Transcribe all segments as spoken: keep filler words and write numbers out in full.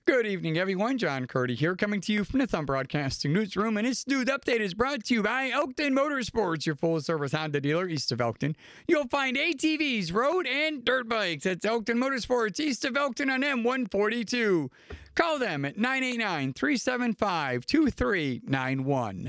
Good evening, everyone. John Curdy here, coming to you from the Thumb Broadcasting Newsroom. And this news update is brought to you by Elkton Motorsports, your full-service Honda dealer east of Elkton. You'll find A T Vs, road, and dirt bikes. That's Elkton Motorsports east of Elkton on M one forty-two. Call them at nine eight nine, three seven five, two three nine one.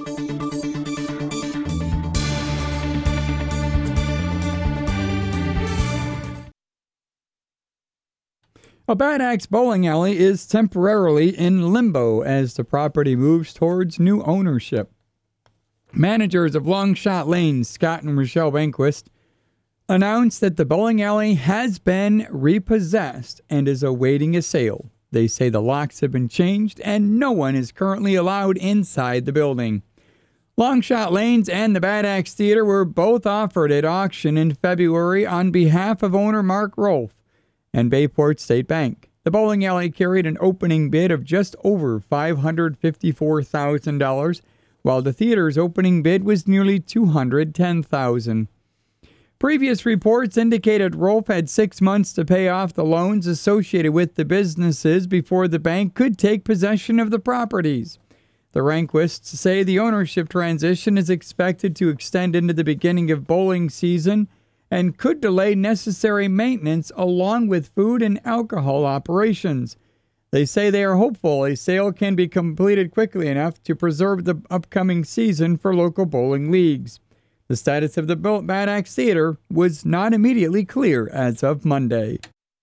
A Bad Axe bowling alley is temporarily in limbo as the property moves towards new ownership. Managers of Longshot Lanes, Scott and Rochelle Banquist, announced that the bowling alley has been repossessed and is awaiting a sale. They say the locks have been changed and no one is currently allowed inside the building. Longshot Lanes and the Bad Axe Theater were both offered at auction in February on behalf of owner Mark Rolfe and Bayport State Bank. The bowling alley carried an opening bid of just over five hundred fifty-four thousand dollars, while the theater's opening bid was nearly two hundred ten thousand dollars. Previous reports indicated Rolfe had six months to pay off the loans associated with the businesses before the bank could take possession of the properties. The Rehnquists say the ownership transition is expected to extend into the beginning of bowling season and could delay necessary maintenance along with food and alcohol operations. They say they are hopeful a sale can be completed quickly enough to preserve the upcoming season for local bowling leagues. The status of the Bad Axe Theater was not immediately clear as of Monday.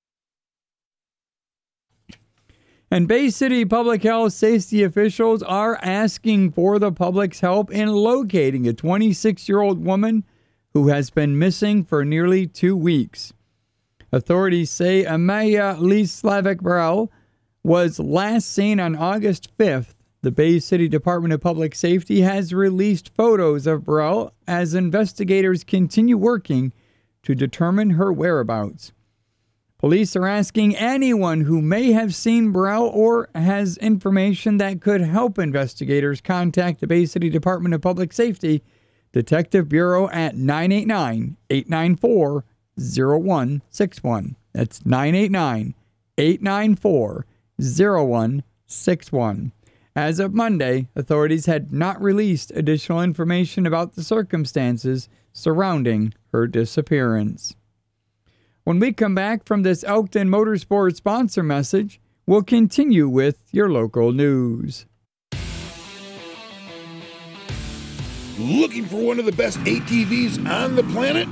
And Bay City Public Health safety officials are asking for the public's help in locating a twenty-six-year-old woman who has been missing for nearly two weeks. Authorities say Amaya Lee-Slavic-Burrell was last seen on August fifth. The Bay City Department of Public Safety has released photos of Burrell as investigators continue working to determine her whereabouts. Police are asking anyone who may have seen Burrell or has information that could help investigators contact the Bay City Department of Public Safety Detective Bureau at nine eight nine, eight nine four, zero one six one. That's nine eight nine, eight nine four, zero one six one. As of Monday, authorities had not released additional information about the circumstances surrounding her disappearance. When we come back from this Elkton Motorsports sponsor message, we'll continue with your local news. Looking for one of the best A T Vs on the planet?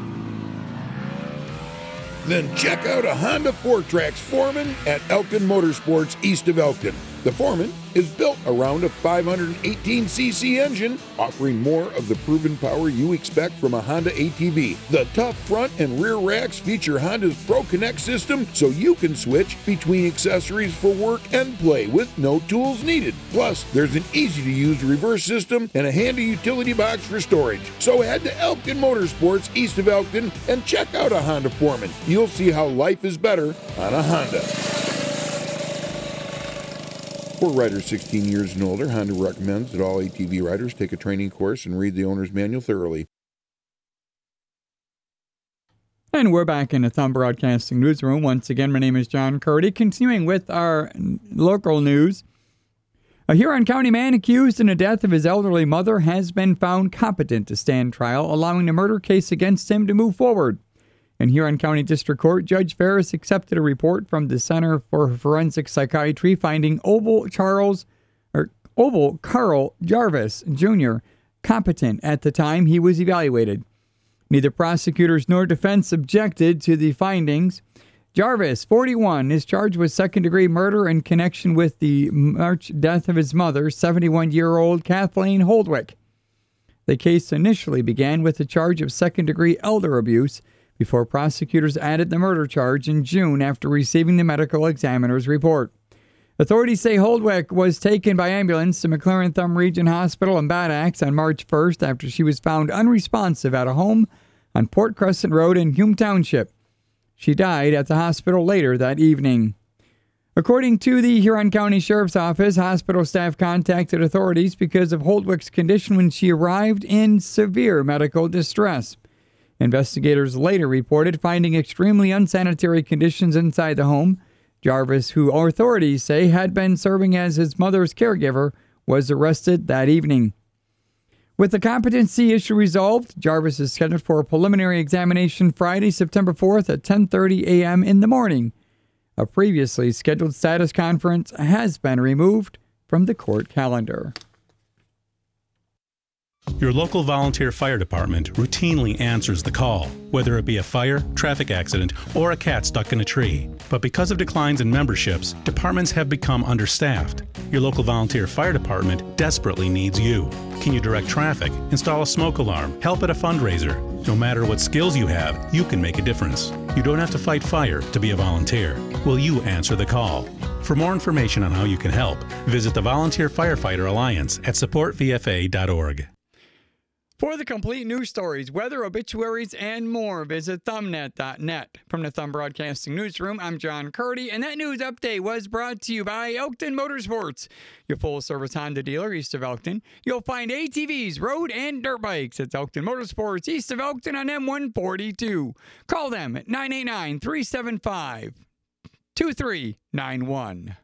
Then check out a Honda four-Trax Foreman at Elkton Motorsports east of Elkton. The Foreman is built around a five hundred eighteen c c engine, offering more of the proven power you expect from a Honda A T V. The tough front and rear racks feature Honda's Pro Connect system, so you can switch between accessories for work and play with no tools needed. Plus, there's an easy-to-use reverse system and a handy utility box for storage. So head to Elkton Motorsports east of Elkton and check out a Honda Foreman. You'll see how life is better on a Honda. For riders sixteen years and older, Honda recommends that all A T V riders take a training course and read the owner's manual thoroughly. And we're back in the Thumb Broadcasting Newsroom. Once again, my name is John Curdy. Continuing with our local news. A Huron County man accused in the death of his elderly mother has been found competent to stand trial, allowing the murder case against him to move forward. In Huron County District Court, Judge Ferris accepted a report from the Center for Forensic Psychiatry finding Oval Charles or Oval Carl Jarvis Junior competent at the time he was evaluated. Neither prosecutors nor defense objected to the findings. Jarvis, forty-one, is charged with second-degree murder in connection with the March death of his mother, seventy-one-year-old Kathleen Holdwick. The case initially began with the charge of second-degree elder abuse, before prosecutors added the murder charge in June after receiving the medical examiner's report. Authorities say Holdwick was taken by ambulance to McLaren Thumb Region Hospital in Bad Axe on March first after she was found unresponsive at a home on Port Crescent Road in Hume Township. She died at the hospital later that evening. According to the Huron County Sheriff's Office, hospital staff contacted authorities because of Holdwick's condition when she arrived in severe medical distress. Investigators later reported finding extremely unsanitary conditions inside the home, Jarvis, who authorities say had been serving as his mother's caregiver, was arrested that evening. With the competency issue resolved, Jarvis is scheduled for a preliminary examination Friday, September fourth at ten thirty a.m. in the morning. A previously scheduled status conference has been removed from the court calendar. Your local volunteer fire department routinely answers the call, whether it be a fire, traffic accident, or a cat stuck in a tree. But because of declines in memberships, departments have become understaffed. Your local volunteer fire department desperately needs you. Can you direct traffic, install a smoke alarm, help at a fundraiser? No matter what skills you have, you can make a difference. You don't have to fight fire to be a volunteer. Will you answer the call? For more information on how you can help, visit the Volunteer Firefighter Alliance at support v f a dot org. For the complete news stories, weather, obituaries, and more, visit thumbnet dot net. From the Thumb Broadcasting Newsroom, I'm John Curdy, and that news update was brought to you by Elkton Motorsports, your full-service Honda dealer east of Elkton. You'll find A T Vs, road, and dirt bikes at Elkton Motorsports east of Elkton on M one forty-two. Call them at nine eight nine, three seven five, two three nine one.